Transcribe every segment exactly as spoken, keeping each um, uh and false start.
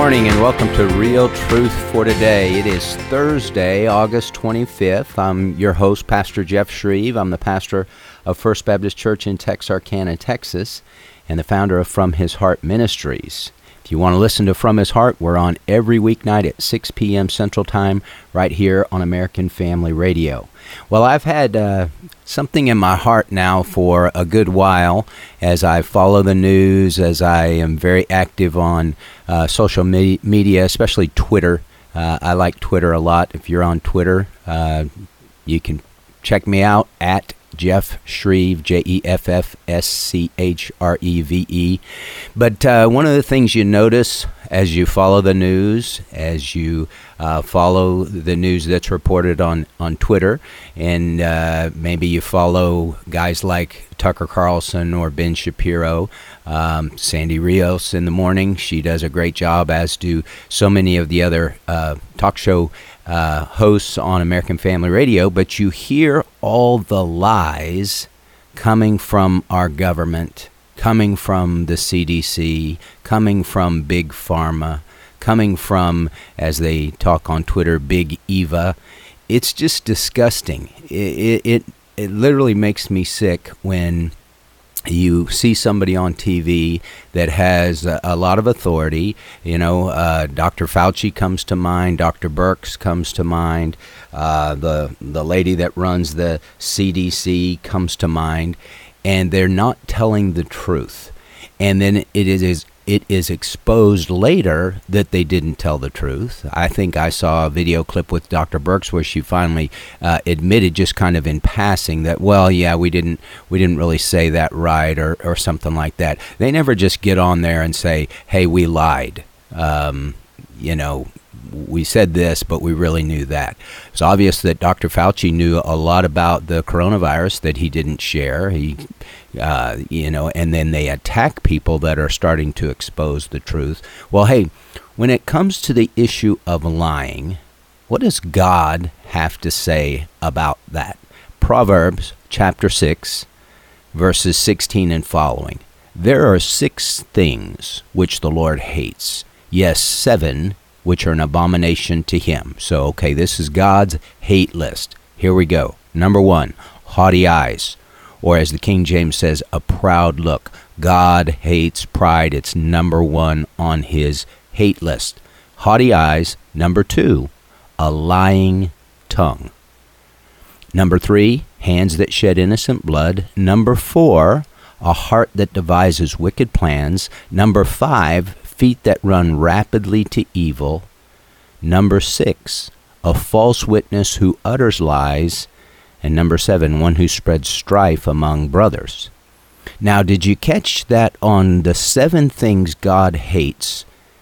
morning and welcome to Real Truth for Today. It is Thursday, August twenty-fifth. I'm your host, Pastor Jeff Shreve. I'm the pastor of First Baptist Church in Texarkana, Texas, and the founder of From His Heart Ministries. If you want to listen to From His Heart, we're on every weeknight at six p.m. Central Time right here on American Family Radio. Well, I've had uh, something in my heart now for a good while as I follow the news, as I am very active on uh, social me- media, especially Twitter. Uh, I like Twitter a lot. If you're on Twitter, uh, you can check me out at Jeff Shreve, J E F F S C H R E V E. But uh, one of the things you notice as you follow the news, as you uh, follow the news that's reported on, on Twitter, and uh, maybe you follow guys like Tucker Carlson or Ben Shapiro, um, Sandy Rios in the morning. She does a great job, as do so many of the other uh, talk show uh, hosts on American Family Radio. But you hear all the lies coming from our government, coming from the C D C, coming from Big Pharma, coming from, as they talk on Twitter, Big Eva. It's just disgusting. It, it, it literally makes me sick when you see somebody on T V that has a, a lot of authority. You know, uh, Doctor Fauci comes to mind, Doctor Birx comes to mind, uh, the the lady that runs the C D C comes to mind, and they're not telling the truth. And then it is it is exposed later that they didn't tell the truth. I think I saw a video clip with Doctor Birx where she finally uh, admitted, just kind of in passing, that, well, yeah, we didn't we didn't really say that right, or, or something like that. They never just get on there and say, hey, we lied. Um, you know, we said this, but we really knew that. It's obvious that Doctor Fauci knew a lot about the coronavirus that he didn't share. He, uh, you know, and then they attack people that are starting to expose the truth. Well, hey, when it comes to the issue of lying, what does God have to say about that? Proverbs chapter six, verses sixteen and following. There are six things which the Lord hates, yes, seven which are an abomination to him. So, okay, this is God's hate list. Here we go. Number one, haughty eyes, or as the King James says, a proud look. God hates pride. It's number one on his hate list. Haughty eyes. Number two, a lying tongue. Number three, hands that shed innocent blood. Number four, a heart that devises wicked plans. Number five, feet that run rapidly to evil. Number six, a false witness who utters lies. And number seven, one who spreads strife among brothers. Now, did you catch that on the seven things God hates,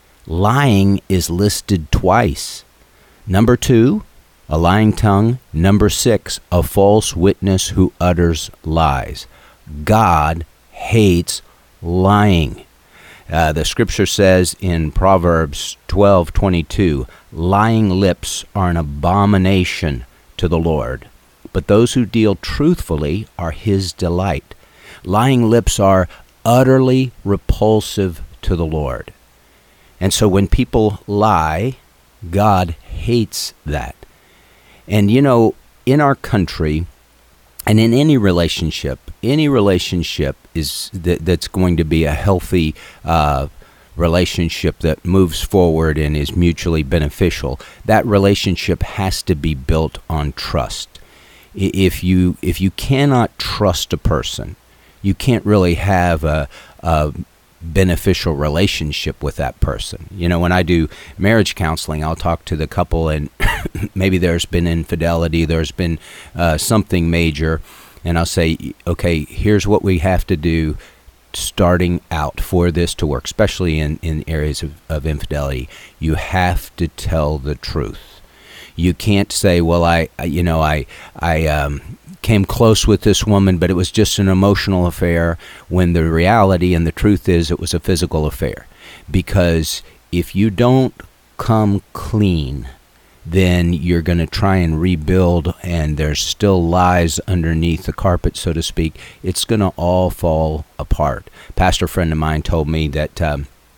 lying is listed twice? Number two, a lying tongue. Number six, a false witness who utters lies. God hates lying. Uh, the scripture says in Proverbs twelve twenty-two, lying lips are an abomination to the Lord, but those who deal truthfully are his delight. Lying lips are utterly repulsive to the Lord. And so when people lie, God hates that. And you know, in our country, and in any relationship, any relationship is that, that's going to be a healthy uh, relationship that moves forward and is mutually beneficial. That relationship has to be built on trust. If you if you cannot trust a person, you can't really have a, a beneficial relationship with that person. You know, when I do marriage counseling, I'll talk to the couple, and maybe there's been infidelity, there's been uh, something major, and I'll say, okay, here's what we have to do starting out for this to work, especially in, in areas of, of infidelity. You have to tell the truth. You can't say, well, I, I you know, I, I, um, came close with this woman, but it was just an emotional affair, when the reality and the truth is it was a physical affair. Because if you don't come clean, then you're going to try and rebuild, and there's still lies underneath the carpet, so to speak. It's going to all fall apart. Pastor friend of mine told me that um,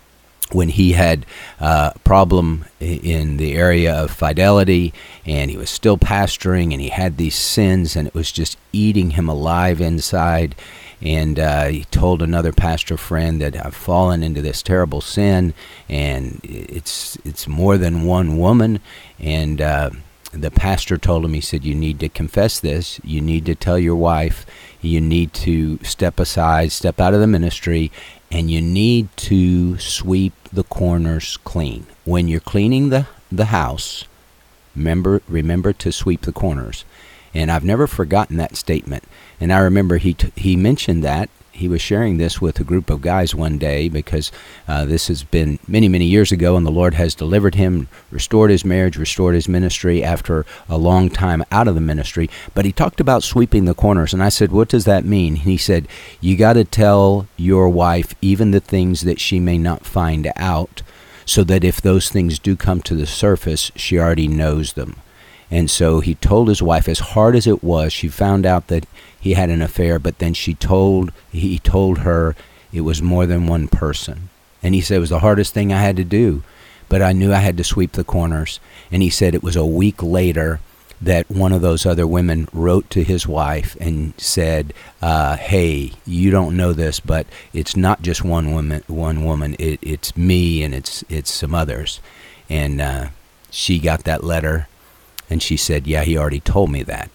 when he had uh, a problem in the area of fidelity, and he was still pastoring, and he had these sins, and it was just eating him alive inside. And uh, he told another pastor friend that I've fallen into this terrible sin, and it's it's more than one woman. And uh, the pastor told him, he said, you need to confess this. You need to tell your wife. You need to step aside, step out of the ministry, and you need to sweep the corners clean. When you're cleaning the, the house, remember remember to sweep the corners. And I've never forgotten that statement. And I remember he t- he mentioned that. He was sharing this with a group of guys one day, because uh, this has been many, many years ago, and the Lord has delivered him, restored his marriage, restored his ministry after a long time out of the ministry. But he talked about sweeping the corners, and I said, what does that mean? And he said, you got to tell your wife even the things that she may not find out, so that if those things do come to the surface, she already knows them. And so he told his wife, as hard as it was, she found out that he had an affair, but then she told, he told her it was more than one person. And he said it was the hardest thing I had to do, but I knew I had to sweep the corners. And he said it was a week later that one of those other women wrote to his wife and said, uh, hey, you don't know this, but it's not just one woman, one woman, it, it's me, and it's, it's some others. And uh, she got that letter. And she said, yeah, he already told me that.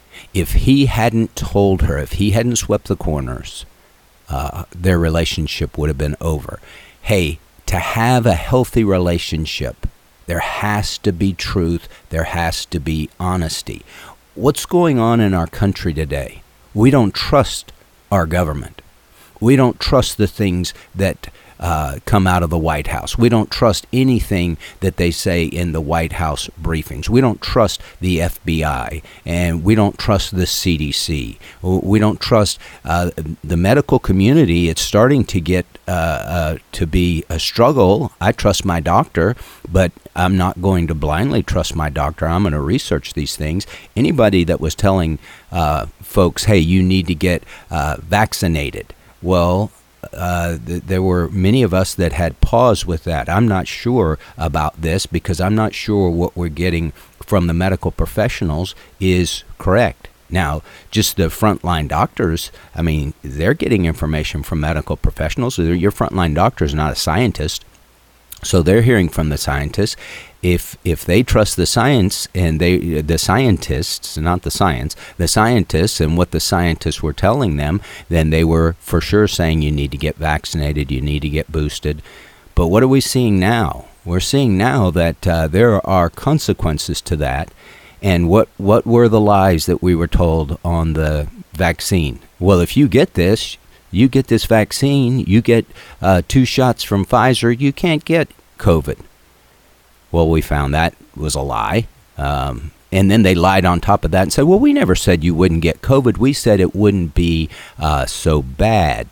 If he hadn't told her, if he hadn't swept the corners, uh, their relationship would have been over. Hey, to have a healthy relationship, there has to be truth. There has to be honesty. What's going on in our country today? We don't trust our government. We don't trust the things that Uh, come out of the White House. We don't trust anything that they say in the White House briefings. We don't trust the F B I, and we don't trust the C D C. We don't trust uh, the medical community. It's starting to get uh, uh, to be a struggle. I trust my doctor, but I'm not going to blindly trust my doctor. I'm going to research these things. Anybody that was telling uh, folks, hey, you need to get uh, vaccinated, well, Uh, th- there were many of us that had pause with that. I'm not sure about this, because I'm not sure what we're getting from the medical professionals is correct. Now, just the frontline doctors, I mean, they're getting information from medical professionals. Your frontline doctor is not a scientist, so they're hearing from the scientists. If if they trust the science and they the scientists, not the science, the scientists and what the scientists were telling them, then they were for sure saying you need to get vaccinated, you need to get boosted. But what are we seeing now? We're seeing now that uh, there are consequences to that. And what what were the lies that we were told on the vaccine? Well, if you get this, you get this vaccine, you get uh, two shots from Pfizer, you can't get COVID. Well, we found that was a lie. Um, and then they lied on top of that and said, well, we never said you wouldn't get COVID. We said it wouldn't be uh, so bad.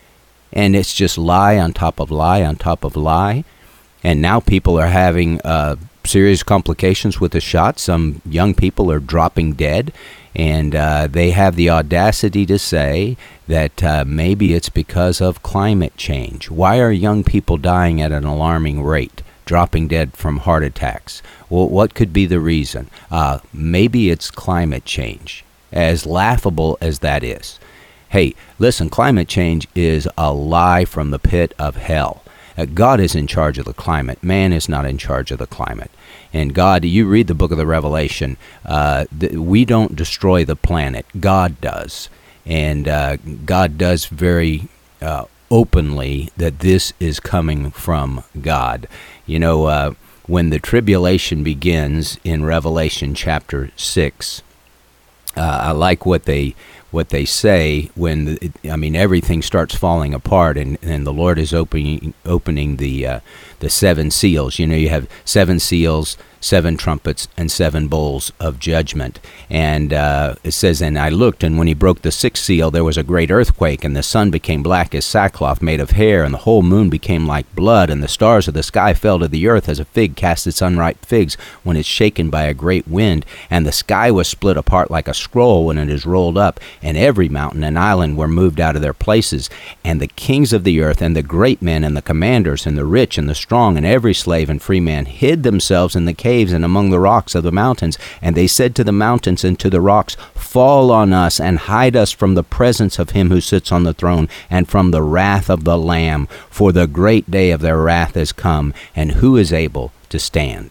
And it's just lie on top of lie on top of lie. And now people are having uh, serious complications with the shot. Some young people are dropping dead. And uh, they have the audacity to say that uh, maybe it's because of climate change. Why are young people dying at an alarming rate, dropping dead from heart attacks? Well, what could be the reason? Uh, maybe it's climate change, as laughable as that is. Hey, listen, climate change is a lie from the pit of hell. Uh, God is in charge of the climate. Man is not in charge of the climate. And God, you read the book of the Revelation, uh, th- we don't destroy the planet. God does. And uh, God does very uh, openly that this is coming from God. You know, uh, when the tribulation begins in Revelation chapter six, uh, I like what they what they say when, the, I mean, everything starts falling apart and, and the Lord is opening opening the uh, the seven seals. You know, you have seven seals, seven trumpets, and seven bowls of judgment. And uh, it says, and I looked, and when he broke the sixth seal, there was a great earthquake, and the sun became black as sackcloth made of hair, and the whole moon became like blood, and the stars of the sky fell to the earth as a fig casts its unripe figs when it's shaken by a great wind. And the sky was split apart like a scroll when it is rolled up, and every mountain and island were moved out of their places. And the kings of the earth, and the great men, and the commanders, and the rich, and the strong, and every slave and free man hid themselves in the caves and among the rocks of the mountains. And they said to the mountains and to the rocks, Fall on us, and hide us from the presence of him who sits on the throne, and from the wrath of the Lamb. For the great day of their wrath is come, and who is able to stand?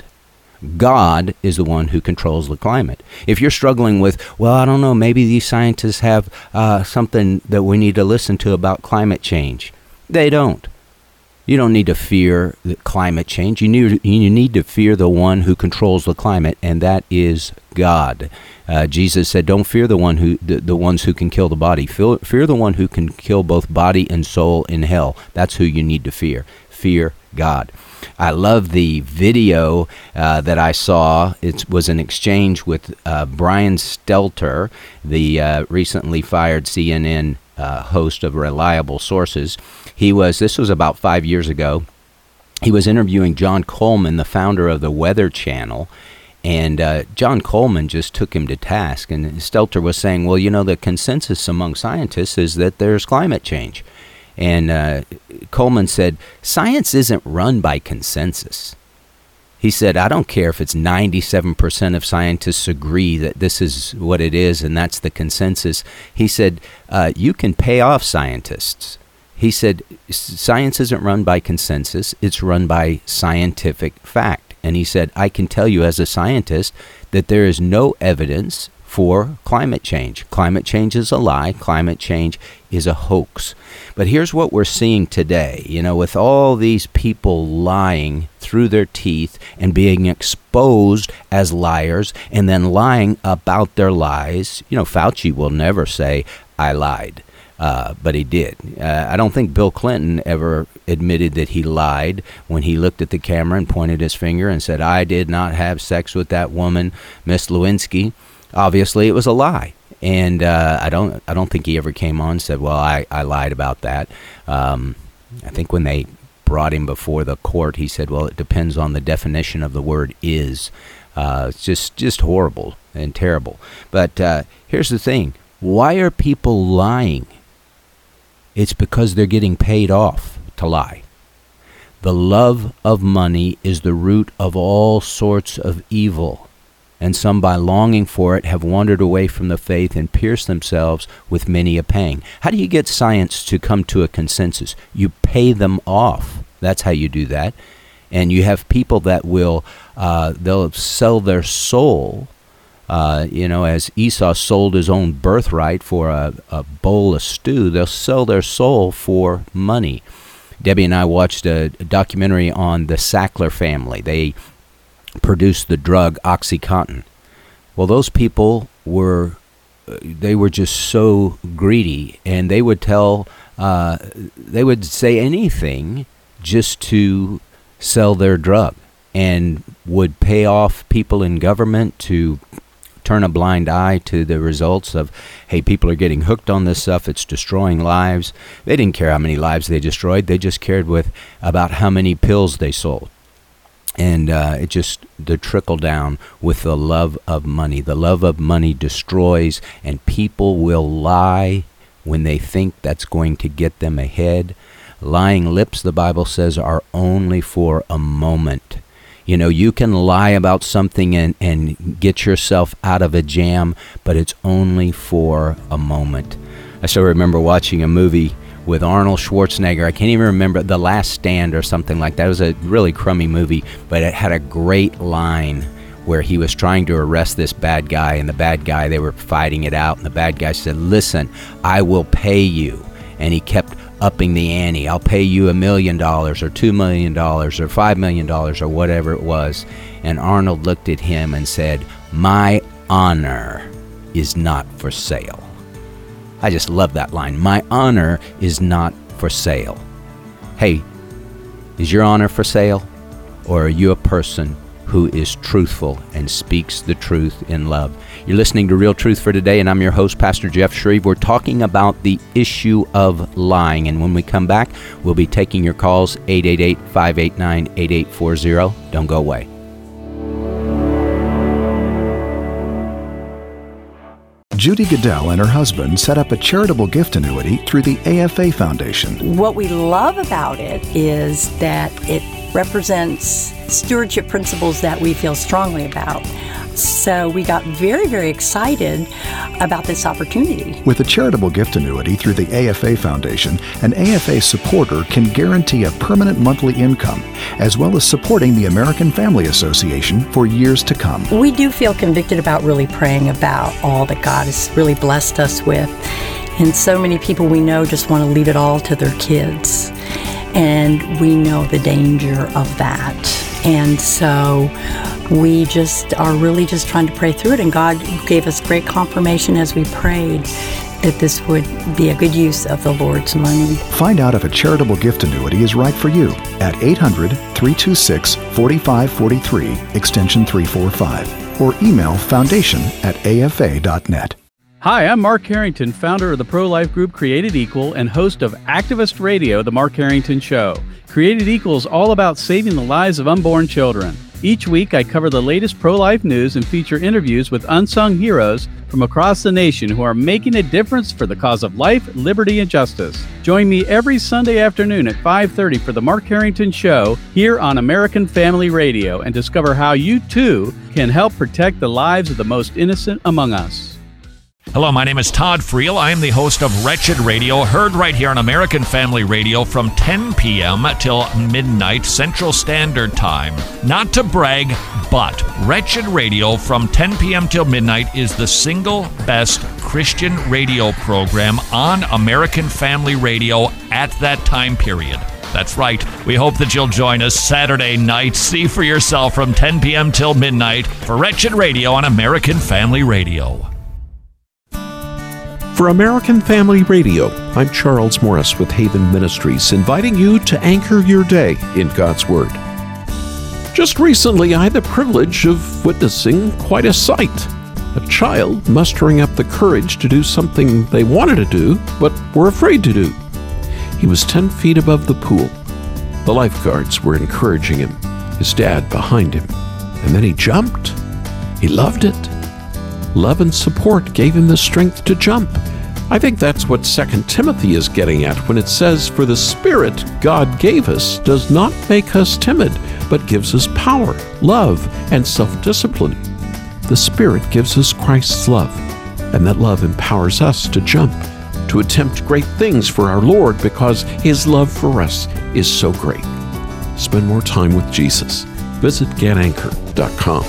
God is the one who controls the climate. If you're struggling with, well, I don't know, maybe these scientists have uh, something that we need to listen to about climate change. They don't. You don't need to fear the climate change. You need, you need to fear the one who controls the climate, and that is God. Uh, Jesus said, don't fear the one who the, the ones who can kill the body. Fear, fear the one who can kill both body and soul in hell. That's who you need to fear. Fear God. I love the video uh, that I saw. It was an exchange with uh, Brian Stelter, the uh, recently fired C N N uh, host of Reliable Sources. He was, this was about five years ago, he was interviewing John Coleman, the founder of the Weather Channel, and uh, John Coleman just took him to task. And Stelter was saying, well, you know, the consensus among scientists is that there's climate change. And uh, Coleman said, science isn't run by consensus. He said, I don't care if it's ninety-seven percent of scientists agree that this is what it is and that's the consensus. He said, uh, you can pay off scientists. He said, science isn't run by consensus. It's run by scientific fact. And he said, I can tell you as a scientist that there is no evidence for climate change. Climate change is a lie. Climate change is a hoax. But here's what we're seeing today, you know, with all these people lying through their teeth and being exposed as liars and then lying about their lies. You know, Fauci will never say, I lied. Uh, but he did. Uh, I don't think Bill Clinton ever admitted that he lied when he looked at the camera and pointed his finger and said, I did not have sex with that woman, Miss Lewinsky. Obviously, it was a lie. And uh, I don't I don't think he ever came on and said, well, I, I lied about that. Um, I think when they brought him before the court, he said, well, it depends on the definition of the word is. Uh, it's just, just horrible and terrible. But uh, here's the thing. Why are people lying? It's because they're getting paid off to lie. The love of money is the root of all sorts of evil. And some, by longing for it, have wandered away from the faith and pierced themselves with many a pang. How do you get science to come to a consensus? You pay them off. That's how you do that. And you have people that will, uh, they'll sell their soul, uh, you know, as Esau sold his own birthright for a, a bowl of stew. They'll sell their soul for money. Debbie and I watched a, a documentary on the Sackler family. They produced the drug OxyContin. Well, those people were, they were just so greedy, and they would tell, uh, they would say anything just to sell their drug, and would pay off people in government to turn a blind eye to the results of, hey, people are getting hooked on this stuff. It's destroying lives. They didn't care how many lives they destroyed. They just cared with about how many pills they sold. And uh, it just, the trickle down with the love of money. The love of money destroys, and people will lie when they think that's going to get them ahead. Lying lips, the Bible says, are only for a moment. You know, you can lie about something and, and get yourself out of a jam, but it's only for a moment. I still remember watching a movie with Arnold Schwarzenegger. I can't even remember, The Last Stand or something like that. It was a really crummy movie, but it had a great line where he was trying to arrest this bad guy, and the bad guy, they were fighting it out, and the bad guy said, listen, I will pay you. And he kept upping the ante. I'll pay you a million dollars or two million dollars or five million dollars or whatever it was. And Arnold looked at him and said, my honor is not for sale. I just love that line. My honor is not for sale. Hey, is your honor for sale? Or are you a person who is truthful and speaks the truth in love? You're listening to Real Truth for Today, and I'm your host, Pastor Jeff Shreve. We're talking about the issue of lying. And when we come back, we'll be taking your calls, eight eight eight, five eight nine, eight eight four zero. Don't go away. Judy Goodell and her husband set up a charitable gift annuity through the A F A Foundation. What we love about it is that it represents stewardship principles that we feel strongly about. So we got very, very excited about this opportunity. With a charitable gift annuity through the A F A Foundation, an A F A supporter can guarantee a permanent monthly income, as well as supporting the American Family Association for years to come. We do feel convicted about really praying about all that God has really blessed us with. And so many people we know just want to leave it all to their kids. And we know the danger of that. And so we just are really just trying to pray through it. And God gave us great confirmation as we prayed that this would be a good use of the Lord's money. Find out if a charitable gift annuity is right for you at eight hundred, three two six, four five four three, extension three four five, or email foundation at A F A dot net. Hi, I'm Mark Harrington, founder of the pro-life group Created Equal and host of Activist Radio, The Mark Harrington Show. Created Equal is all about saving the lives of unborn children. Each week, I cover the latest pro-life news and feature interviews with unsung heroes from across the nation who are making a difference for the cause of life, liberty, and justice. Join me every Sunday afternoon at five thirty for The Mark Harrington Show here on American Family Radio and discover how you, too, can help protect the lives of the most innocent among us. Hello, my name is Todd Friel. I am the host of Wretched Radio, heard right here on American Family Radio from ten p.m. till midnight Central Standard Time. Not to brag, but Wretched Radio from ten p.m. till midnight is the single best Christian radio program on American Family Radio at that time period. That's right. We hope that you'll join us Saturday night. See for yourself from ten p.m. till midnight for Wretched Radio on American Family Radio. For American Family Radio, I'm Charles Morris with Haven Ministries, inviting you to anchor your day in God's Word. Just recently, I had the privilege of witnessing quite a sight. A child mustering up the courage to do something they wanted to do, but were afraid to do. He was ten feet above the pool. The lifeguards were encouraging him, his dad behind him, and then he jumped. He loved it. Love and support gave him the strength to jump. I think that's what Second Timothy is getting at when it says, "For the Spirit God gave us does not make us timid, but gives us power, love, and self-discipline." The Spirit gives us Christ's love, and that love empowers us to jump, to attempt great things for our Lord because His love for us is so great. Spend more time with Jesus. Visit get anchor dot com.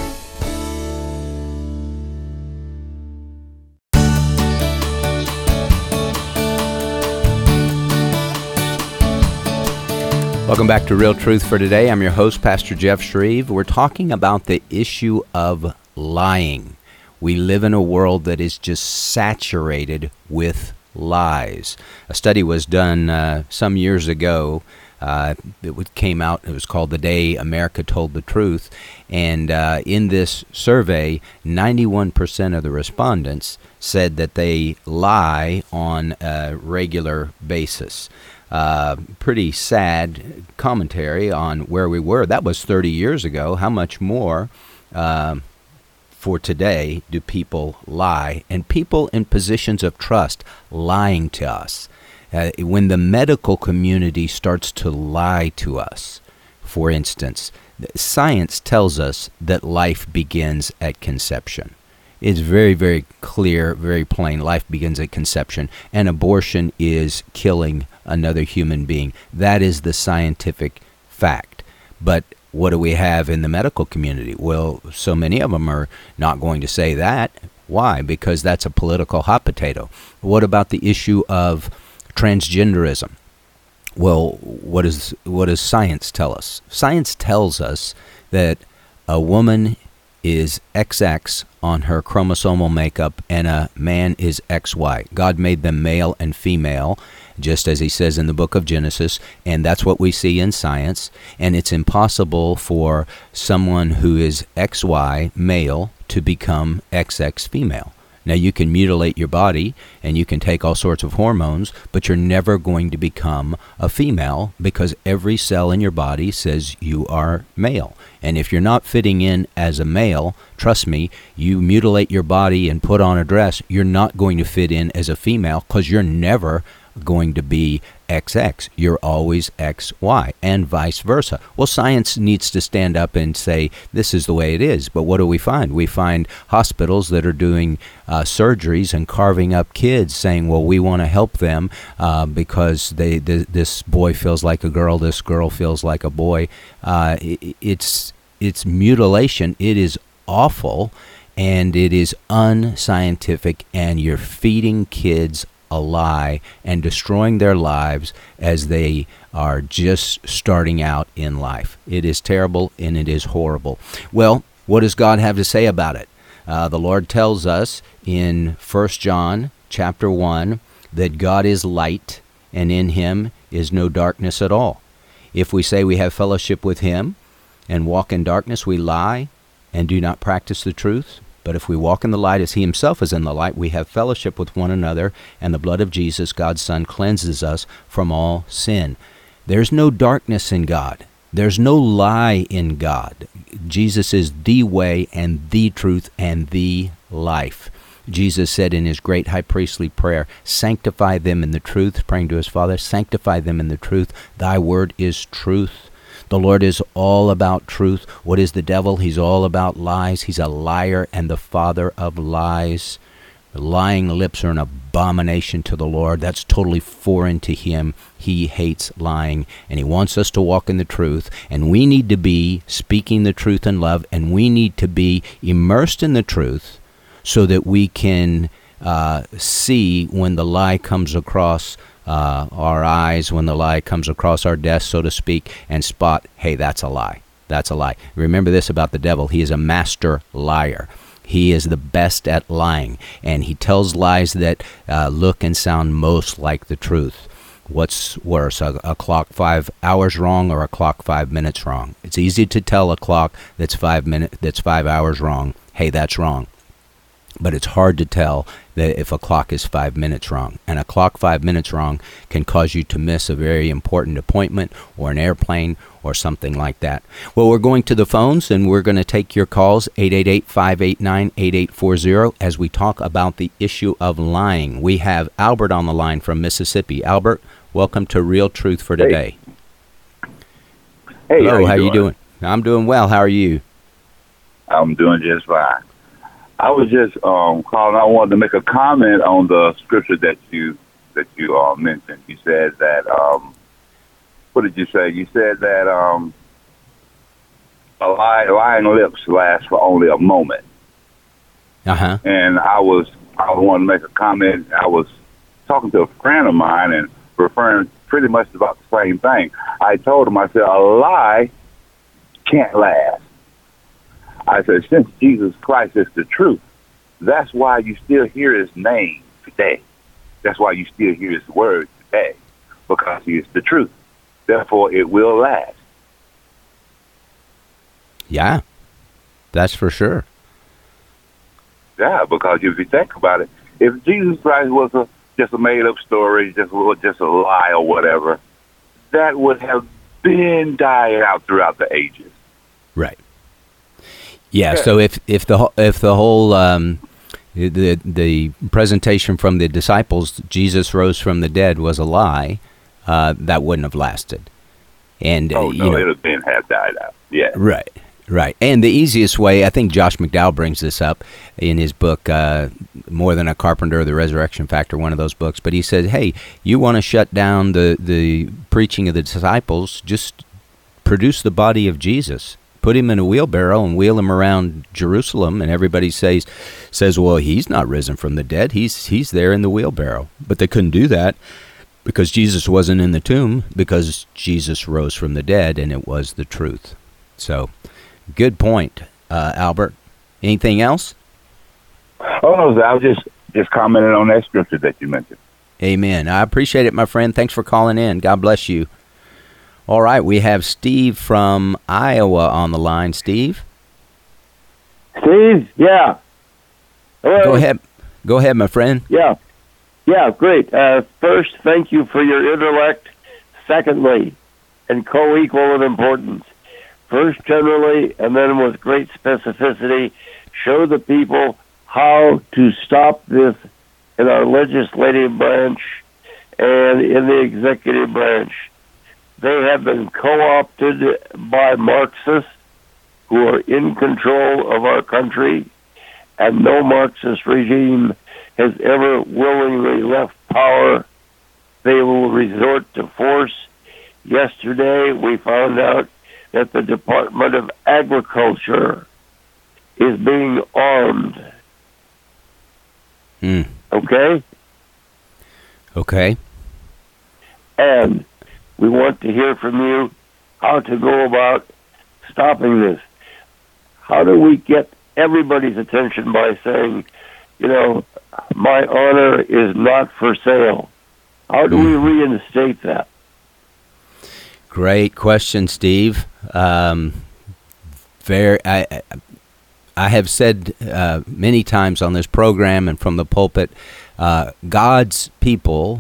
Welcome back to Real Truth for Today. I'm your host, Pastor Jeff Shreve. We're talking about the issue of lying. We live in a world that is just saturated with lies. A study was done uh, some years ago. Uh, it came out, it was called The Day America Told the Truth. And uh, in this survey, ninety-one percent of the respondents said that they lie on a regular basis. Uh, pretty sad commentary on where we were. That was thirty years ago. How much more uh, for today do people lie? And people in positions of trust lying to us. Uh, when the medical community starts to lie to us, for instance, science tells us that life begins at conception. It's very, very clear, very plain. Life begins at conception, and abortion is killing another human being. That is the scientific fact. But what do we have in the medical community? Well, so many of them are not going to say that. Why? Because that's a political hot potato. What about the issue of transgenderism? Well, what is what does science tell us? Science tells us that a woman is X X on her chromosomal makeup and a man is X Y. God made them male and female, just as he says in the book of Genesis, and that's what we see in science. And it's impossible for someone who is X Y male to become X X female. Now, you can mutilate your body and you can take all sorts of hormones, but you're never going to become a female because every cell in your body says you are male. And if you're not fitting in as a male, trust me, you mutilate your body and put on a dress, you're not going to fit in as a female because you're never going to be X X. You're always X Y and vice versa. Well, science needs to stand up and say this is the way it is. But what do we find? We find hospitals that are doing uh, surgeries and carving up kids saying, well, we want to help them uh, because they th- this boy feels like a girl, this girl feels like a boy. Uh, it, it's it's mutilation. It is awful and it is unscientific, and you're feeding kids a lie and destroying their lives as they are just starting out in life. It is terrible and it is horrible. Well, what does God have to say about it? Uh, the Lord tells us in First John chapter one that God is light and in him is no darkness at all. If we say we have fellowship with him and walk in darkness, we lie and do not practice the truth. But if we walk in the light as he himself is in the light, we have fellowship with one another, and the blood of Jesus, God's Son, cleanses us from all sin. There's no darkness in God. There's no lie in God. Jesus is the way and the truth and the life. Jesus said in his great high priestly prayer, sanctify them in the truth, praying to his Father, sanctify them in the truth. Thy word is truth. The Lord is all about truth. What is the devil? He's all about lies. He's a liar and the father of lies. Lying lips are an abomination to the Lord. That's totally foreign to him. He hates lying, and he wants us to walk in the truth. And we need to be speaking the truth in love, and we need to be immersed in the truth so that we can uh, see when the lie comes across Uh, our eyes, when the lie comes across our desk, so to speak, and spot, hey, that's a lie. That's a lie. Remember this about the devil. He is a master liar. He is the best at lying, and he tells lies that uh, look and sound most like the truth. What's worse, a, a clock five hours wrong or a clock five minutes wrong? It's easy to tell a clock that's five minute, that's five hours wrong, hey, that's wrong. But it's hard to tell that if a clock is five minutes wrong. And a clock five minutes wrong can cause you to miss a very important appointment or an airplane or something like that. Well, we're going to the phones, and we're going to take your calls, eight eight eight, five eight nine, eight eight four zero, as we talk about the issue of lying. We have Albert on the line from Mississippi. Albert, welcome to Real Truth for Today. Hey, Hello, how you how doing? you doing? I'm doing well. How are you? I'm doing just fine. I was just um, calling. I wanted to make a comment on the scripture that you that you uh, mentioned. You said that. Um, what did you say? You said that um, a lie, lying lips last for only a moment. Uh huh. And I was I wanted to make a comment. I was talking to a friend of mine and referring pretty much about the same thing. I told him, I said, a lie can't last. I said, since Jesus Christ is the truth, that's why you still hear his name today. That's why you still hear his word today, because he is the truth. Therefore, it will last. Yeah, that's for sure. Yeah, because if you think about it, if Jesus Christ was a, just a made-up story, just, just a lie or whatever, that would have been dying out throughout the ages. Right. Yeah, so if if the if the whole um, the the presentation from the disciples, Jesus rose from the dead, was a lie, uh, that wouldn't have lasted. And oh uh, you no, know, it would have been have died out. Yeah. Right. Right. And the easiest way, I think Josh McDowell brings this up in his book, uh, More Than a Carpenter, The Resurrection Factor, one of those books. But he said, hey, you want to shut down the, the preaching of the disciples, just produce the body of Jesus. Put him in a wheelbarrow and wheel him around Jerusalem, and everybody says, says, well, he's not risen from the dead. He's he's there in the wheelbarrow. But they couldn't do that because Jesus wasn't in the tomb, because Jesus rose from the dead, and it was the truth. So, good point, uh, Albert. Anything else? Oh, no, I was just, just commenting on that scripture that you mentioned. Amen. I appreciate it, my friend. Thanks for calling in. God bless you. All right, we have Steve from Iowa on the line. Steve? Steve, yeah. Hello. Go ahead. Go ahead, my friend. Yeah. Yeah, great. Uh, first, thank you for your intellect. Secondly, and co-equal in importance. First, generally, and then with great specificity, show the people how to stop this in our legislative branch and in the executive branch. They have been co-opted by Marxists who are in control of our country, and no Marxist regime has ever willingly left power. They will resort to force. Yesterday, we found out that the Department of Agriculture is being armed. Mm. Okay? Okay. And we want to hear from you how to go about stopping this. How do we get everybody's attention by saying, you know, my honor is not for sale? How do we reinstate that? Great question, Steve. Um, very, I, I have said uh, many times on this program and from the pulpit, uh, God's people,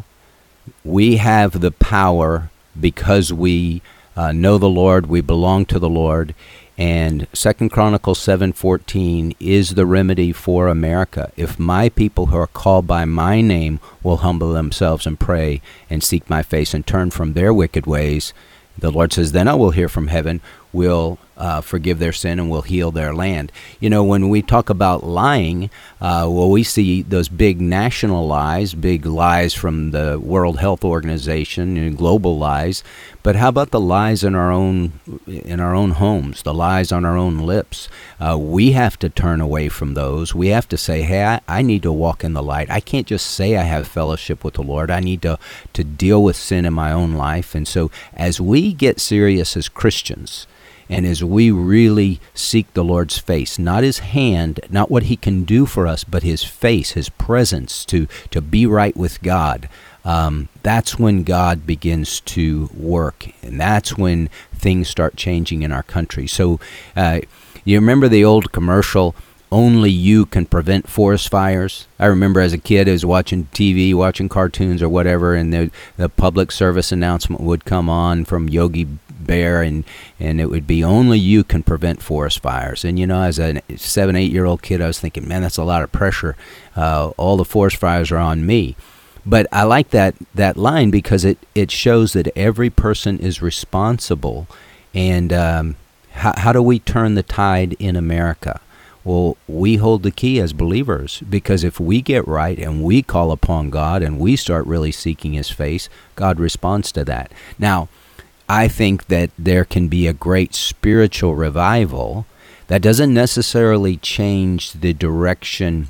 we have the power because we uh, know the Lord, we belong to the Lord, and Second Chronicles seven fourteen is the remedy for America. If my people who are called by my name will humble themselves and pray and seek my face and turn from their wicked ways, the Lord says, then I will hear from heaven, will uh, forgive their sin, and will heal their land. You know, when we talk about lying, uh, well, we see those big national lies, big lies from the World Health Organization and global lies. But how about the lies in our own in our own homes, the lies on our own lips? Uh, we have to turn away from those. We have to say, hey, I, I need to walk in the light. I can't just say I have fellowship with the Lord. I need to, to deal with sin in my own life. And so as we get serious as Christians, and as we really seek the Lord's face, not his hand, not what he can do for us, but his face, his presence to, to be right with God, um, that's when God begins to work. And that's when things start changing in our country. So uh, you remember the old commercial, only you can prevent forest fires? I remember as a kid I was watching T V, watching cartoons or whatever, and the, the public service announcement would come on from Yogi Bear, and, and it would be, only you can prevent forest fires. And, you know, as a seven, eight-year-old kid, I was thinking, man, that's a lot of pressure. Uh, all the forest fires are on me. But I like that, that line because it, it shows that every person is responsible. And um, how, how do we turn the tide in America? Well, we hold the key as believers, because if we get right and we call upon God and we start really seeking his face, God responds to that. Now, I think that there can be a great spiritual revival that doesn't necessarily change the direction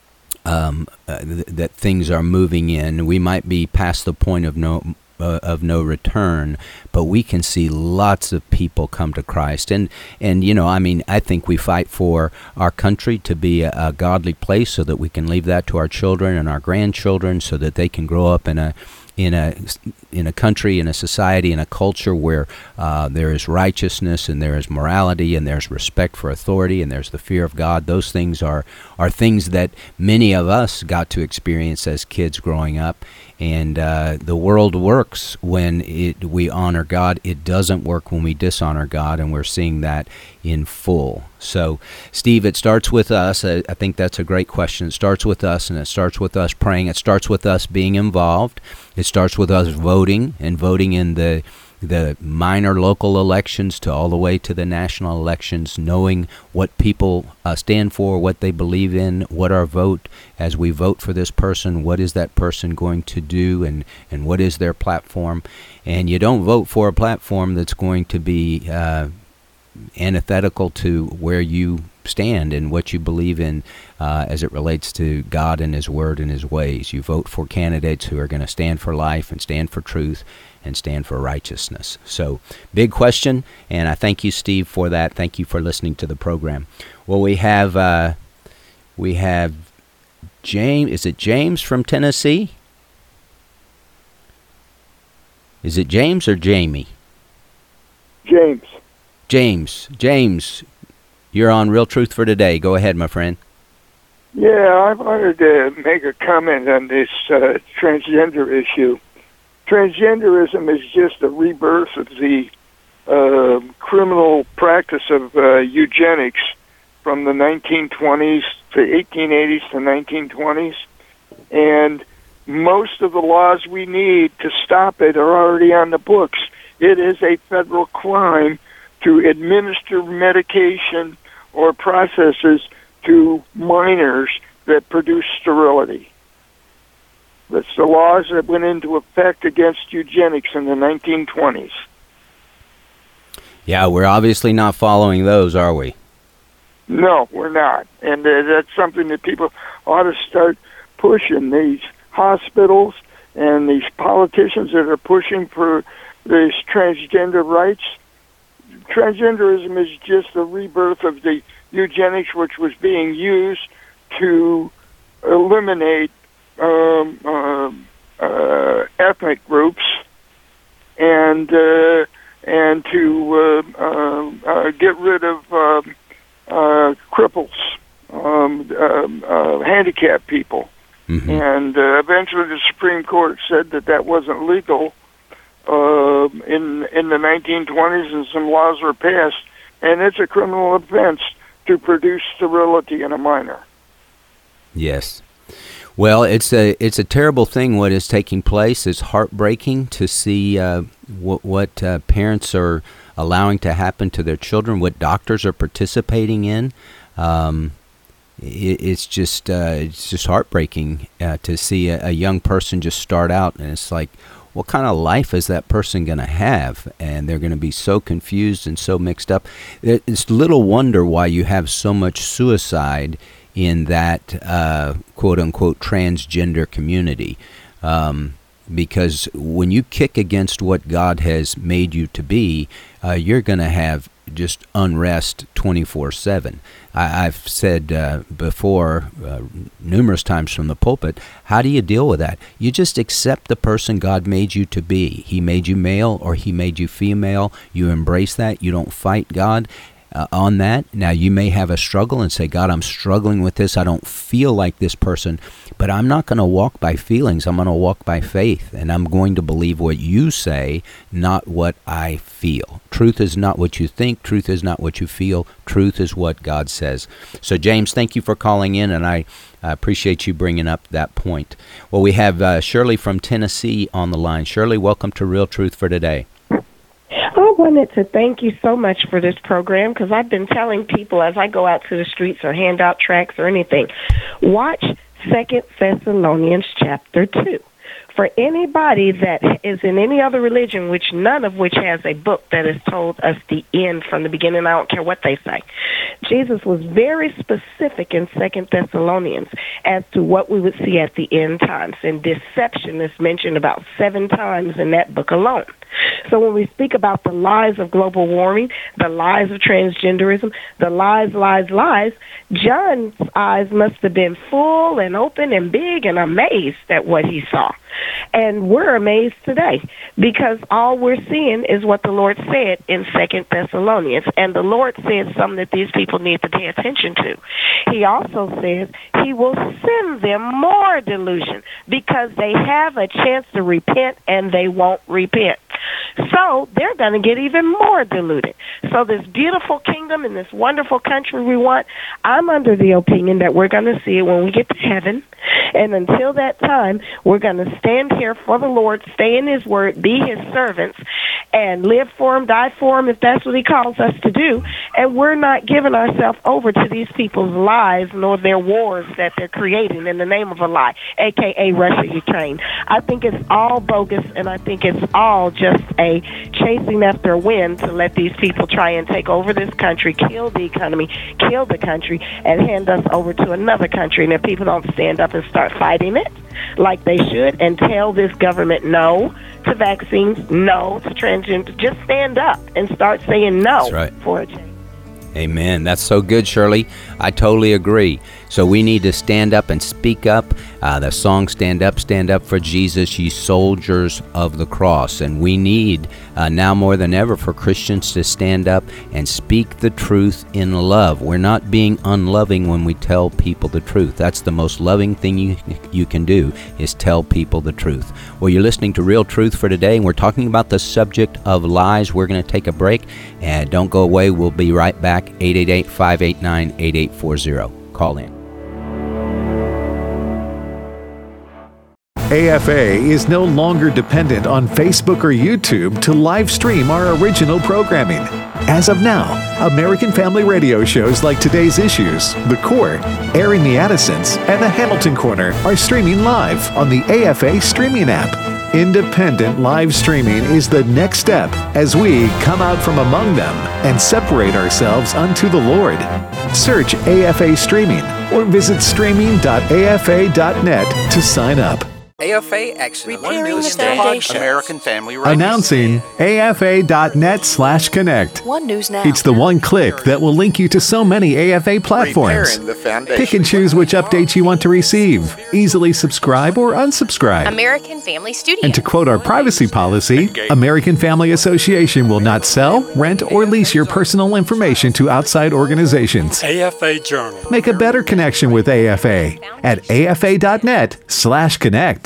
um, uh, th- that things are moving in. We might be past the point of no uh, of no return, but we can see lots of people come to Christ. And, and you know, I mean, I think we fight for our country to be a, a godly place so that we can leave that to our children and our grandchildren so that they can grow up in a in a in a country, in a society, in a culture where uh, there is righteousness and there is morality and there's respect for authority and there's the fear of God. Those things are are things that many of us got to experience as kids growing up. And uh, the world works when it, we honor God. It doesn't work when we dishonor God, and we're seeing that in full. So, Steve, it starts with us. I, I think that's a great question. It starts with us, and it starts with us praying. It starts with us being involved. It starts with us voting, and voting in the the minor local elections to all the way to the national elections, knowing what people uh, stand for, what they believe in, what our vote, as we vote for this person, what is that person going to do, and, and what is their platform. And you don't vote for a platform that's going to be uh, antithetical to where you stand and what you believe in uh, as it relates to God and his word and his ways. You vote for candidates who are going to stand for life and stand for truth and stand for righteousness. So, big question, and I thank you, Steve, for that. Thank you for listening to the program. Well, we have uh, we have James. Is it James from Tennessee? Is it James or Jamie? James. James. James, you're on Real Truth for Today. Go ahead, my friend. Yeah, I wanted to make a comment on this uh, transgender issue. Transgenderism is just a rebirth of the uh, criminal practice of uh, eugenics from the nineteen twenties to eighteen eighties to nineteen twenties. And most of the laws we need to stop it are already on the books. It is a federal crime to administer medication or processes to minors that produce sterility. That's the laws that went into effect against eugenics in the nineteen twenties. Yeah, we're obviously not following those, are we? No, we're not. And uh, that's something that people ought to start pushing. These hospitals and these politicians that are pushing for these transgender rights. Transgenderism is just a rebirth of the eugenics, which was being used to eliminate um, uh, uh, ethnic groups and uh, and to uh, uh, uh, get rid of uh, uh, cripples, um, uh, uh, handicapped people. Mm-hmm. And uh, eventually the Supreme Court said that that wasn't legal uh, in in the nineteen twenties, and some laws were passed, and it's a criminal offense to produce sterility in a minor. Yes. Well, it's a it's a terrible thing what is taking place. It's heartbreaking to see uh, what, what uh, parents are allowing to happen to their children, what doctors are participating in. Um, it, it's just uh, it's just heartbreaking uh, to see a, a young person just start out, and it's like, what kind of life is that person going to have? And they're going to be so confused and so mixed up. It's little wonder why you have so much suicide in that uh, quote-unquote transgender community. Um, because when you kick against what God has made you to be, uh, you're going to have just unrest twenty-four seven. I, I've said uh, before, uh, numerous times from the pulpit, how do you deal with that? You just accept the person God made you to be. He made you male or he made you female. You embrace that. You don't fight God uh, on that. Now, you may have a struggle and say, God, I'm struggling with this. I don't feel like this person. But I'm not going to walk by feelings. I'm going to walk by faith. And I'm going to believe what you say, not what I feel. Truth is not what you think. Truth is not what you feel. Truth is what God says. So, James, thank you for calling in, and I uh, appreciate you bringing up that point. Well, we have uh, Shirley from Tennessee on the line. Shirley, welcome to Real Truth for Today. I wanted to thank you so much for this program, because I've been telling people as I go out to the streets or hand out tracts or anything, watch Second Thessalonians chapter two. For anybody that is in any other religion, which none of which has a book that has told us the end from the beginning, I don't care what they say. Jesus was very specific in Second Thessalonians as to what we would see at the end times. And deception is mentioned about seven times in that book alone. So when we speak about the lies of global warming, the lies of transgenderism, the lies, lies, lies, John's eyes must have been full and open and big and amazed at what he saw. And we're amazed today, because all we're seeing is what the Lord said in Second Thessalonians. And the Lord said something that these people need to pay attention to. He also says he will send them more delusion, because they have a chance to repent and they won't repent. So they're going to get even more deluded. So this beautiful kingdom and this wonderful country we want, I'm under the opinion that we're going to see it when we get to heaven. And until that time, we're going to stand here for the Lord, stay in his word, be his servants, and live for him, die for him, if that's what he calls us to do. And we're not giving ourselves over to these people's lies nor their wars that they're creating in the name of a lie, a k a. Russia, Ukraine. I think it's all bogus, and I think it's all just a chasing after a wind to let these people try and take over this country, kill the economy, kill the country, and hand us over to another country. And if people don't stand up and start fighting it like they should and tell this government no to vaccines, no to transgender, just stand up and start saying no. That's right. For a change. Amen. That's so good, Shirley. I totally agree. So we need to stand up and speak up. Uh, the song Stand Up, Stand Up for Jesus, Ye Soldiers of the Cross. And we need, uh, now more than ever, for Christians to stand up and speak the truth in love. We're not being unloving when we tell people the truth. That's the most loving thing you, you can do, is tell people the truth. Well, you're listening to Real Truth for Today, and we're talking about the subject of lies. We're going to take a break, and don't go away. We'll be right back. eight eight eight, five eight nine, eight eight four zero. Call in. A F A is no longer dependent on Facebook or YouTube to live stream our original programming. As of now, American Family Radio shows like Today's Issues, The Core, Airing the Addisons, and The Hamilton Corner are streaming live on the A F A streaming app. Independent live streaming is the next step as we come out from among them and separate ourselves unto the Lord. Search A F A Streaming or visit streaming dot A F A dot net to sign up. A F A Excellent. One News Now. American Family Radio. Announcing A F A dot net slash connect. One News Now. It's the one click that will link you to so many A F A platforms. Repairing the foundation. Pick and choose which updates you want to receive. Easily subscribe or unsubscribe. American Family Studio. And to quote our privacy policy, American Family Association will not sell, rent, or lease your personal information to outside organizations. A F A Journal. Make a better connection with A F A at A F A dot net slash connect.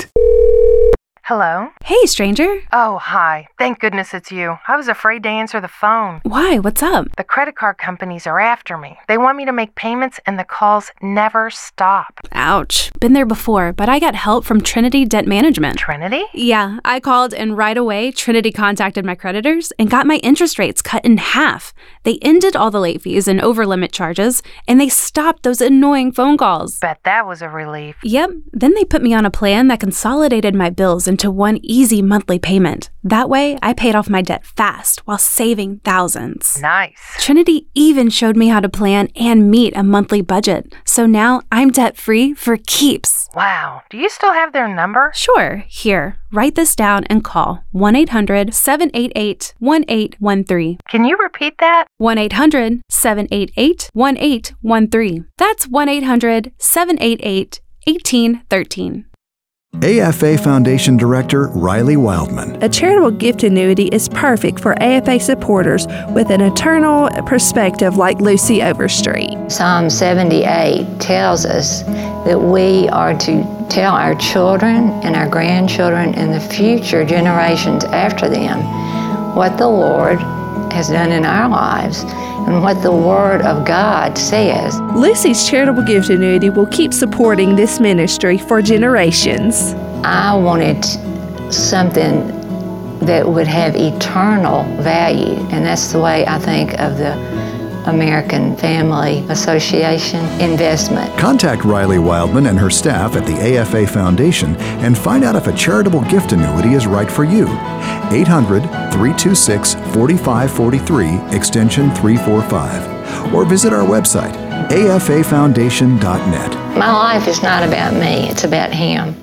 Hello? Hey, stranger. Oh, hi. Thank goodness it's you. I was afraid to answer the phone. Why? What's up? The credit card companies are after me. They want me to make payments and the calls never stop. Ouch. Been there before, but I got help from Trinity Debt Management. Trinity? Yeah, I called and right away Trinity contacted my creditors and got my interest rates cut in half. They ended all the late fees and over-limit charges, and they stopped those annoying phone calls. Bet that was a relief. Yep. Then they put me on a plan that consolidated my bills into one easy monthly payment. That way, I paid off my debt fast while saving thousands. Nice. Trinity even showed me how to plan and meet a monthly budget. So now I'm debt-free for keeps. Wow. Do you still have their number? Sure. Here, write this down and call one eight hundred, seven eight eight, one eight one three. Can you repeat that? one eight hundred, seven eight eight, one eight one three. That's one eight hundred, seven eight eight, one eight one three. A F A Foundation Director Riley Wildman. A charitable gift annuity is perfect for A F A supporters with an eternal perspective like Lucy Overstreet. Psalm seventy-eight tells us that we are to tell our children and our grandchildren and the future generations after them what the Lord has done in our lives and what the Word of God says. Lucy's charitable gift annuity will keep supporting this ministry for generations. I wanted something that would have eternal value, and that's the way I think of the American Family Association investment. Contact Riley Wildman and her staff at the A F A Foundation and find out if a charitable gift annuity is right for you. eight hundred, three two six, four five four three, extension three four five. Or visit our website, A F A foundation dot net. My life is not about me, it's about Him.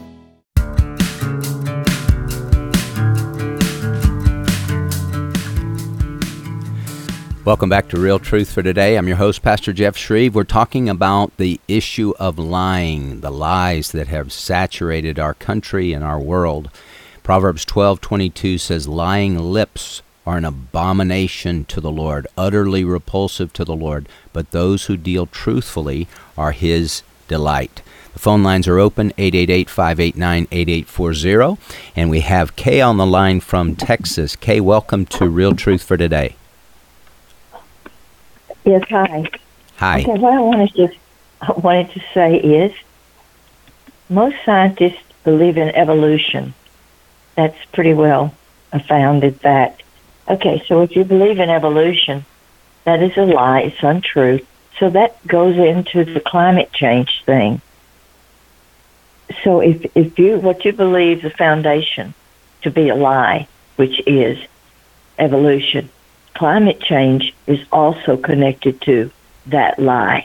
Welcome back to Real Truth for Today. I'm your host, Pastor Jeff Shreve. We're talking about the issue of lying, the lies that have saturated our country and our world. Proverbs twelve twenty-two says, lying lips are an abomination to the Lord, utterly repulsive to the Lord, but those who deal truthfully are His delight. The phone lines are open, eight eight eight, five eight nine, eight eight four zero. And we have Kay on the line from Texas. Kay, welcome to Real Truth for Today. Yes, hi. Hi. Okay, what I wanted to I wanted to say is most scientists believe in evolution. That's pretty well a founded fact. Okay, so if you believe in evolution, that is a lie. It's untrue. So that goes into the climate change thing. So if if you what you believe the foundation to be a lie, which is evolution, climate change is also connected to that lie.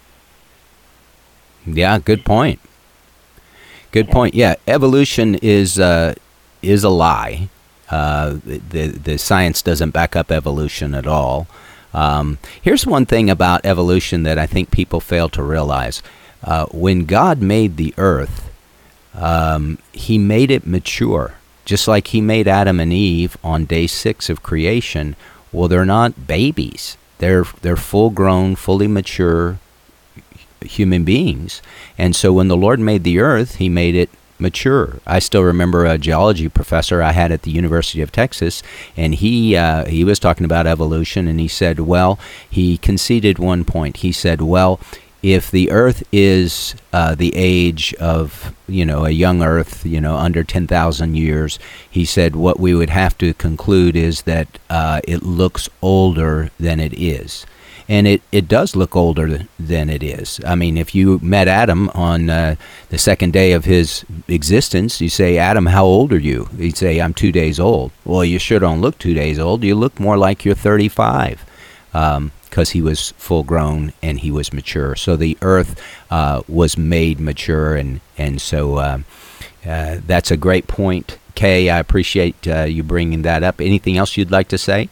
Yeah, good point. Good point. Yeah, evolution is uh, is a lie. Uh, the the science doesn't back up evolution at all. Um, here's one thing about evolution that I think people fail to realize. Uh, when God made the earth, um, he made it mature. Just like he made Adam and Eve on day six of creation. Well, they're not babies. They're they're full-grown, fully mature human beings. And so when the Lord made the earth, he made it mature. I still remember a geology professor I had at the University of Texas, and he uh, he was talking about evolution, and he said, well, he conceded one point. He said, well, if the earth is uh, the age of, you know, a young earth, you know, under ten thousand years, he said what we would have to conclude is that uh, it looks older than it is. And it, it does look older than it is. I mean, if you met Adam on uh, the second day of his existence, you say, Adam, how old are you? He'd say, I'm two days old. Well, you sure don't look two days old. You look more like you're thirty-five. Um, because he was full grown and he was mature. So the earth uh, was made mature, and, and so uh, uh, that's a great point. Kay, I appreciate uh, you bringing that up. Anything else you'd like to say?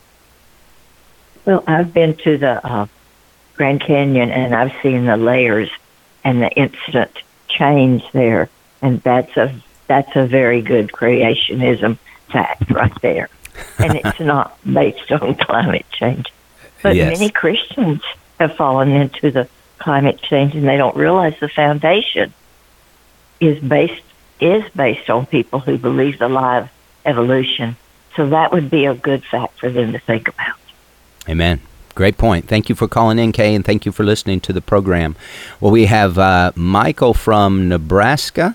Well, I've been to the uh, Grand Canyon, and I've seen the layers and the instant change there, and that's a that's a very good creationism fact right there. And it's not based on climate change. But yes. Many Christians have fallen into the climate change, and they don't realize the foundation is based is based on people who believe the lie of evolution. So that would be a good fact for them to think about. Amen. Great point. Thank you for calling in, Kay, and thank you for listening to the program. Well, we have uh, Michael from Nebraska.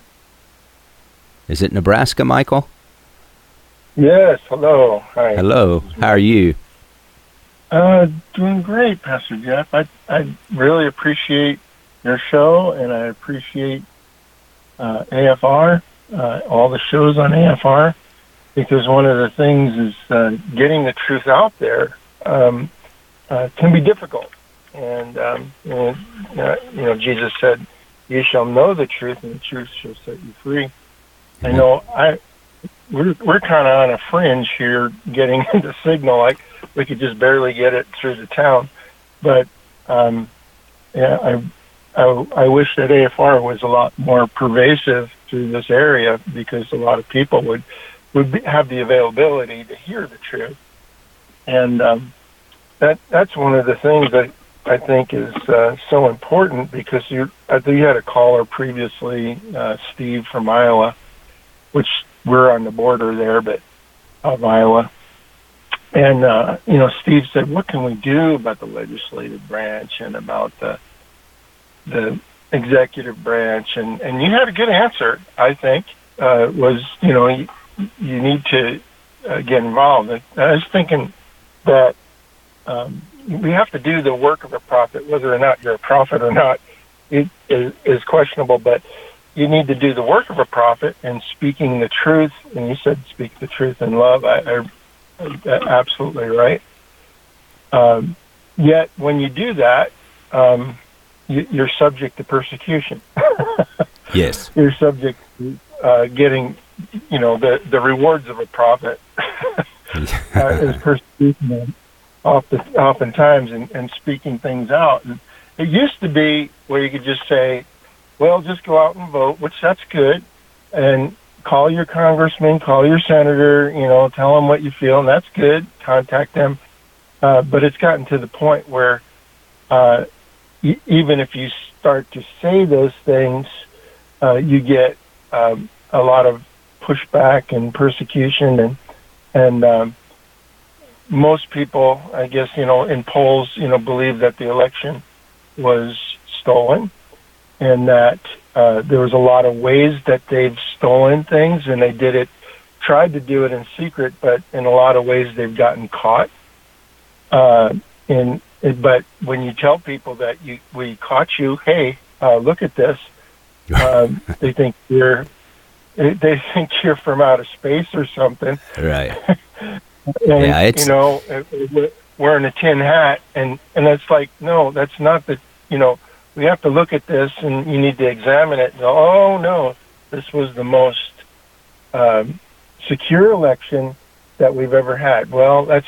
Is it Nebraska, Michael? Yes. Hello. Hi. Hello. How are you? Uh, doing great, Pastor Jeff. I I really appreciate your show, and I appreciate uh, A F R, uh, all the shows on A F R, because one of the things is uh, getting the truth out there um, uh, can be difficult. And, um, and uh, you know, Jesus said, you shall know the truth, and the truth shall set you free. Mm-hmm. I know I we're, we're kind of on a fringe here getting into signal, like we could just barely get it through the town. But um, yeah, I, I I wish that A F R was a lot more pervasive through this area, because a lot of people would would be, have the availability to hear the truth. And um, that that's one of the things that I think is uh, so important, because you I think you had a caller previously, uh, Steve from Iowa, which we're on the border there, but of Iowa. And, uh, you know, Steve said, what can we do about the legislative branch and about the the executive branch? And, and you had a good answer, I think, uh, was, you know, you, you need to uh, get involved. And I was thinking that um, we have to do the work of a prophet. Whether or not you're a prophet or not it is, is questionable, but you need to do the work of a prophet and speaking the truth. And you said speak the truth in love. I, I absolutely right. Um, yet when you do that, um, you, you're subject to persecution. Yes. You're subject to uh, getting, you know, the, the rewards of a prophet uh, is persecution often, oftentimes and, and speaking things out. And it used to be where you could just say, well, just go out and vote, which that's good, and call your congressman, call your senator, you know, tell them what you feel, and that's good. Contact them. Uh, but it's gotten to the point where uh, y- even if you start to say those things, uh, you get um, a lot of pushback and persecution. And and um, most people, I guess, you know, in polls, you know, believe that the election was stolen, and that uh, there was a lot of ways that they've stolen things, and they did it, tried to do it in secret, but in a lot of ways they've gotten caught. Uh, in but when you tell people that you we caught you, hey, uh, look at this, um, they think you're they think you're from outer space or something, right? And, yeah, it's you know, wearing a tin hat, and and it's like, no, that's not the, you know. We have to look at this, and you need to examine it. And go, oh, no, this was the most um, secure election that we've ever had. Well, that's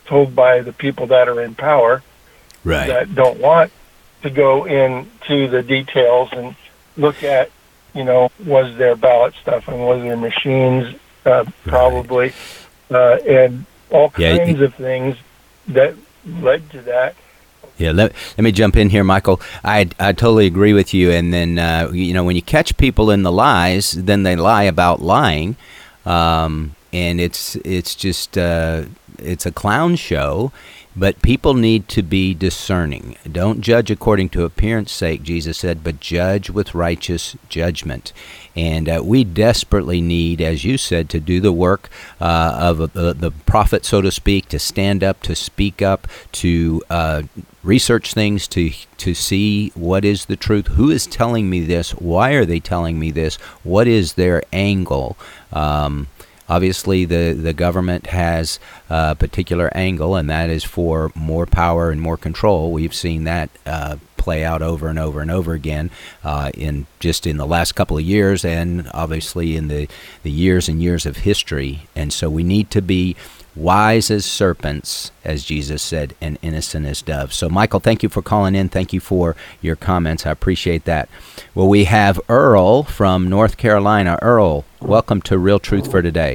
told by the people that are in power, right, that don't want to go into the details and look at, you know, was there ballot stuffing, was there machines, uh, probably, uh, and all Yeah, kinds of things that led to that. Yeah, let, let me jump in here, Michael. I I totally agree with you. And then, uh, you know, when you catch people in the lies, then they lie about lying. Um, and it's it's just, uh, it's a clown show. But people need to be discerning. Don't judge according to appearance sake, Jesus said, but judge with righteous judgment. And uh, we desperately need, as you said, to do the work uh, of uh, the prophet, so to speak, to stand up, to speak up, to uh, research things, to to see what is the truth, who is telling me this, why are they telling me this, what is their angle. Um, Obviously, the, the government has a particular angle, and that is for more power and more control. We've seen that uh, play out over and over and over again uh, in just in the last couple of years, and obviously in the, the years and years of history. And so we need to be wise as serpents, as Jesus said, and innocent as doves. So, Michael, thank you for calling in. Thank you for your comments. I appreciate that. Well, we have Earl from North Carolina. Earl, welcome to Real Truth for Today.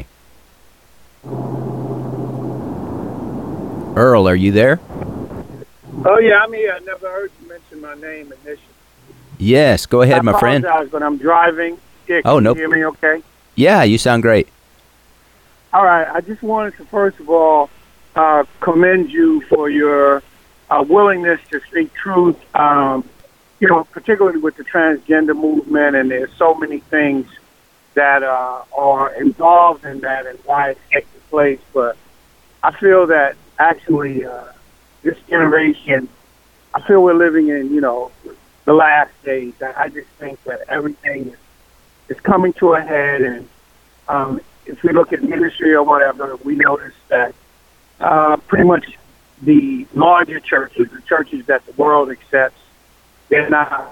Earl, are you there? Oh, yeah, I'm here. I never heard you mention my name initially. Yes, go ahead, I my friend. I apologize, but I'm driving. Yeah, can oh, you no. hear me okay? Yeah, you sound great. All right. I just wanted to, first of all, uh, commend you for your uh, willingness to speak truth, um, you know, particularly with the transgender movement, and there's so many things that uh, are involved in that and why it's taking place. But I feel that actually uh, this generation, I feel we're living in, you know, the last days. I just think that everything is, is coming to a head, and um, if we look at ministry or whatever, we notice that uh, pretty much the larger churches, the churches that the world accepts, they're not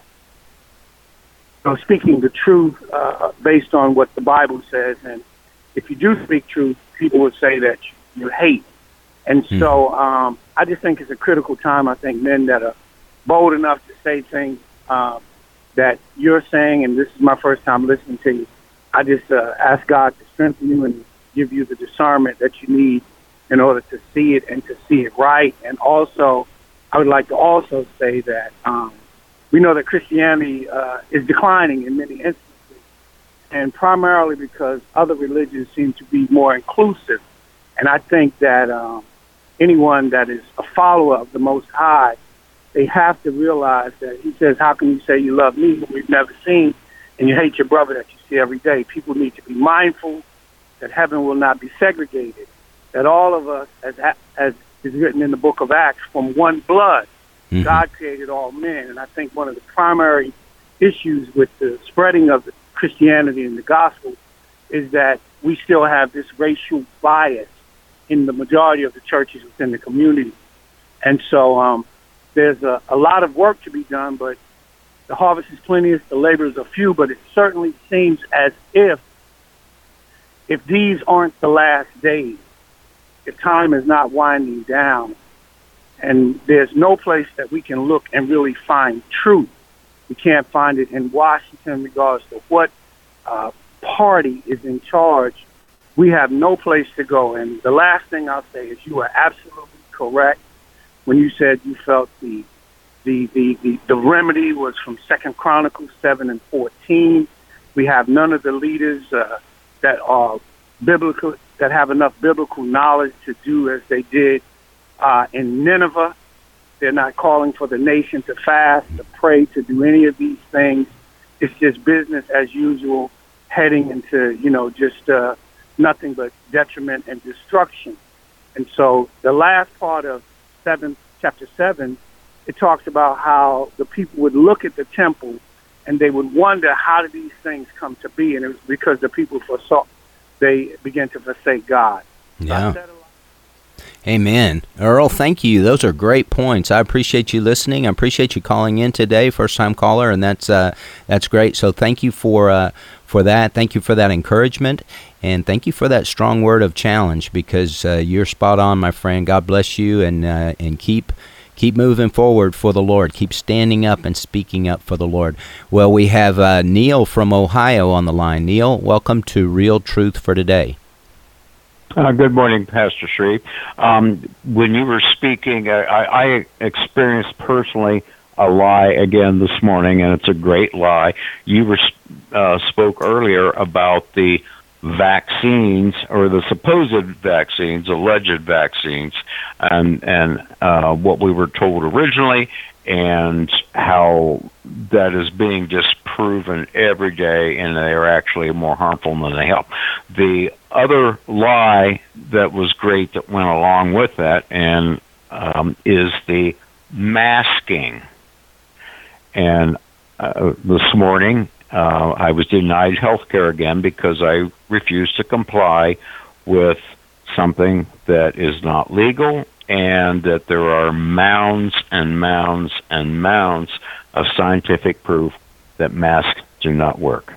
you know, speaking the truth uh, based on what the Bible says. And if you do speak truth, people would say that you hate. And mm. so um, I just think it's a critical time. I think men that are bold enough to say things um, that you're saying, and this is my first time listening to you, I just uh, ask God to strengthen you and give you the discernment that you need in order to see it and to see it right. And also, I would like to also say that um, we know that Christianity uh, is declining in many instances, and primarily because other religions seem to be more inclusive. And I think that um, anyone that is a follower of the Most High, they have to realize that he says, how can you say you love me who we've never seen, and you hate your brother that you see every day? People need to be mindful that heaven will not be segregated, that all of us, as as is written in the book of Acts, from one blood, mm-hmm. God created all men. And I think one of the primary issues with the spreading of Christianity and the gospel is that we still have this racial bias in the majority of the churches within the community. And so um, there's a, a lot of work to be done, but the harvest is plenteous, the laborers are few, but it certainly seems as if if these aren't the last days, if time is not winding down, and there's no place that we can look and really find truth. We can't find it in Washington in regards to what uh, party is in charge. We have no place to go. And the last thing I'll say is you are absolutely correct when you said you felt the The, the, the, the remedy was from Second Chronicles seven and fourteen. We have none of the leaders uh, that are biblical, that have enough biblical knowledge to do as they did uh, in Nineveh. They're not calling for the nation to fast, to pray, to do any of these things. It's just business as usual, heading into, you know, just uh, nothing but detriment and destruction. And so the last part of seven, chapter seven, it talks about how the people would look at the temple and they would wonder, how did these things come to be? And it was because the people forsook, they began to forsake God. Yeah. Amen. Earl, thank you. Those are great points. I appreciate you listening. I appreciate you calling in today, first-time caller, and that's uh, that's great. So thank you for uh, for that. Thank you for that encouragement, and thank you for that strong word of challenge, because uh, you're spot on, my friend. God bless you, and uh, and keep keep moving forward for the Lord. Keep standing up and speaking up for the Lord. Well, we have uh, Neil from Ohio on the line. Neil, welcome to Real Truth for Today. Uh, good morning, Pastor Shreve. Um, when you were speaking, I, I experienced personally a lie again this morning, and it's a great lie. You were uh, spoke earlier about the vaccines, or the supposed vaccines, alleged vaccines, and and uh, what we were told originally, and how that is being disproven every day, and they are actually more harmful than they help. The other lie that was great that went along with that, and um, is the masking. And uh, this morning, uh, I was denied health care again because I refused to comply with something that is not legal, and that there are mounds and mounds and mounds of scientific proof that masks do not work.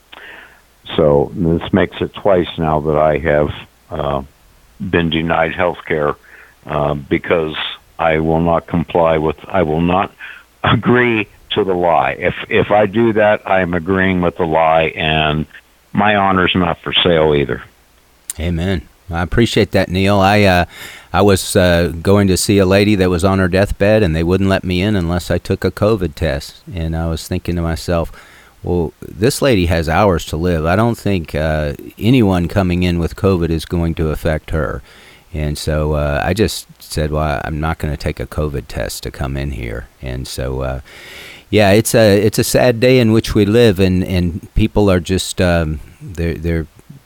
So this makes it twice now that I have uh, been denied health care uh, because I will not comply with, I will not agree to the lie. If if I do that, I am agreeing with the lie, and my honor's not for sale either. Amen. I appreciate that, Neil. I uh, I was uh, going to see a lady that was on her deathbed, and they wouldn't let me in unless I took a COVID test. And I was thinking to myself, well, this lady has hours to live. I don't think uh, anyone coming in with COVID is going to affect her. And so uh, I just said, well, I'm not going to take a COVID test to come in here. And so, uh, yeah, it's a it's a sad day in which we live, and, and people are just um, they're they're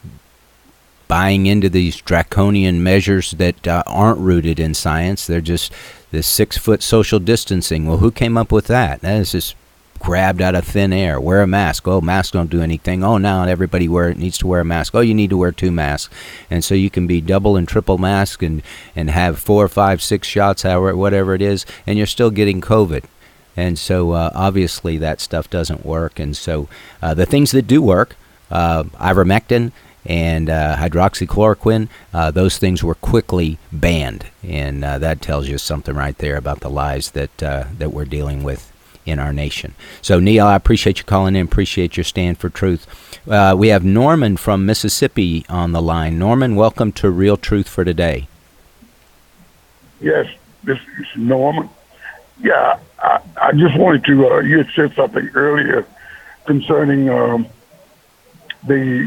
buying into these draconian measures that uh, aren't rooted in science. They're just this six-foot social distancing. Well, who came up with that? That is just grabbed out of thin air. Wear a mask. Oh, masks don't do anything. Oh, now everybody wear needs to wear a mask. Oh, you need to wear two masks. And so you can be double and triple mask and, and have four, five, six shots, however, whatever it is, and you're still getting COVID. And so uh, obviously that stuff doesn't work. And so uh, the things that do work, uh, ivermectin, and uh, hydroxychloroquine, uh, those things were quickly banned, and uh, that tells you something right there about the lies that uh, that we're dealing with in our nation. So, Neil, I appreciate you calling in, appreciate your stand for truth. Uh, we have Norman from Mississippi on the line. Norman, welcome to Real Truth for Today. Yes, this is Norman. Yeah, I, I just wanted to, uh, you had said something earlier concerning um, the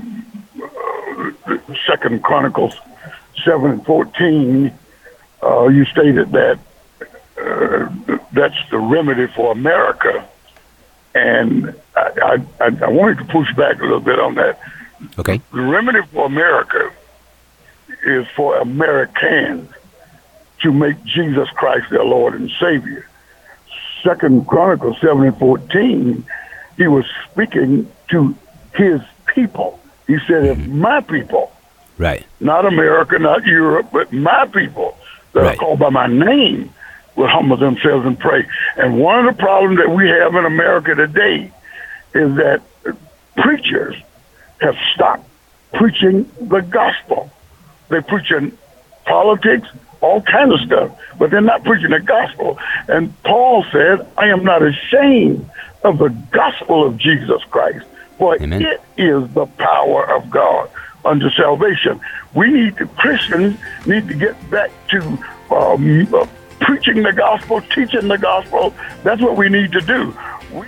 uh, Second Chronicles seven and fourteen. Uh, you stated that uh, that's the remedy for America, and I, I, I wanted to push back a little bit on that. Okay. The remedy for America is for Americans to make Jesus Christ their Lord and Savior. Second Chronicles seven and fourteen, he was speaking to his people. He said, if my people, right, not America, not Europe, but my people that right. are called by my name will humble themselves and pray. And one of the problems that we have in America today is that preachers have stopped preaching the gospel. They're preaching politics, all kinds of stuff, but they're not preaching the gospel. And Paul said, I am not ashamed of the gospel of Jesus Christ, for Amen. It is the power of God unto salvation. We need to, Christians need to get back to um, uh, preaching the gospel, teaching the gospel. That's what we need to do. We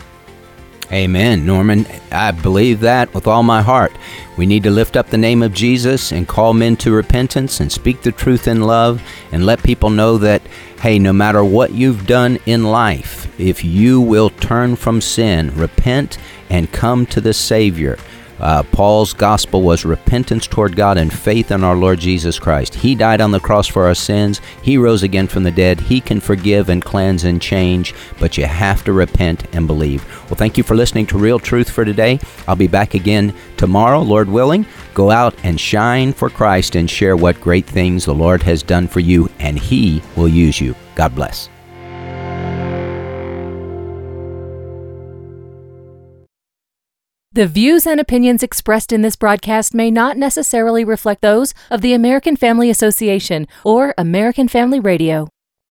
Amen, Norman. I believe that with all my heart. We need to lift up the name of Jesus and call men to repentance and speak the truth in love and let people know that, hey, no matter what you've done in life, if you will turn from sin, repent, and come to the Savior, Uh, Paul's gospel was repentance toward God and faith in our Lord Jesus Christ. He died on the cross for our sins. He rose again from the dead. He can forgive and cleanse and change, but you have to repent and believe. Well, thank you for listening to Real Truth for today. I'll be back again tomorrow, Lord willing. Go out and shine for Christ and share what great things the Lord has done for you, and He will use you. God bless. The views and opinions expressed in this broadcast may not necessarily reflect those of the American Family Association or American Family Radio.